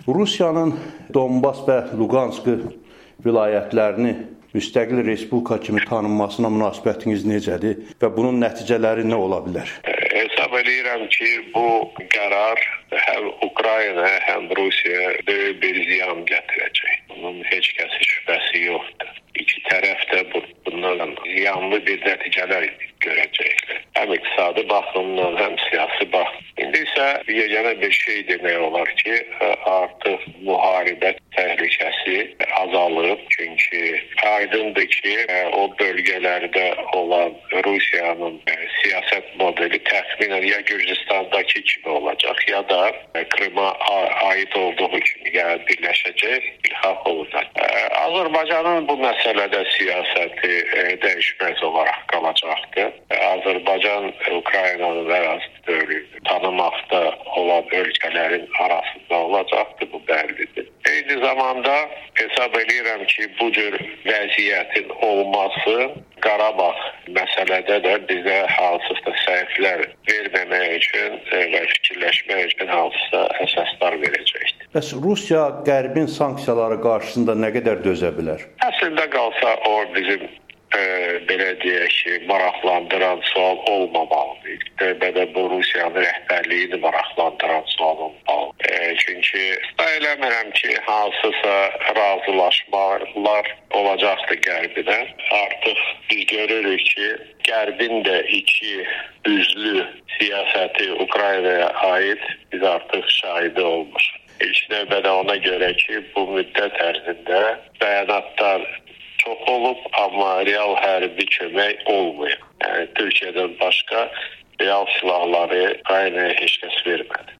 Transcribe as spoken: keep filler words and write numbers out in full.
Rusiyanın Donbas və Luqansk vilayətlərini müstəqil respublika kimi tanınmasına münasibətiniz necədir və bunun nəticələri nə ola bilər? Hesab edirəm ki, bu qərar həm Ukrayna, həm Rusiyaya böyük bir ziyan gətirəcək. Bunun heç kəsin şübhəsi yoxdur. İki tərəf də bundan ziyanlı bir nəticələr görəcəklər. Həm iqtisadi baxımdan, həm siyasi baxımdan. İndi isə yeganə bir şey demək olar ki, artıq müharibə təhlükəsi azalıb. Çünki aydındır ki, o bölgələrdə olan Rusiyanın siyasət modeli təxminən ya Gürcüstandakı kimi olacaq, ya da Krıma aid olduğu kimi, yəni birləşəcək, ilhaq olacaq. Azərbaycanın bu məsələdə siyasəti dəyişməz olaraq qalacaqdır. Azərbaycan Ukraynanın ərazi bütövlüyünü tanımaqda olan ölkələrin arasında olacaqdır, bu bəllidir. Eyni zamanda hesab edirəm ki, bu cür vəziyyətin olması Qarabağ məsələdə də bizə hansısa səhvlər verməmək üçün və fikirləşmək üçün hansısa əsaslar verəcəkdir. Bəs Rusiya Qərbin sanksiyaları qarşısında nə qədər dözə bilər? Əslində qalsa o bizim e, belə deyək ki, maraqlandıran sual olmamalıdır. İlk növbədə bu Rusiyanın rəhbərliyini maraqlandıran sual olmalı. E, çünki eləmirəm ki, hansısa razılaşmalar olacaqdır Qərbinə. Artıq biz görürük ki, Qərbin də iki üzlü siyasəti Ukraynaya aid biz artıq şahidi olmuş. İlk növbədə ona görə ki, bu müddət ərzində bəyanatlar çox olub, amma real hərbi kömək olmuyor. Yəni Türkiyədən başqa real silahları Ukraynaya heç kəs vermədi.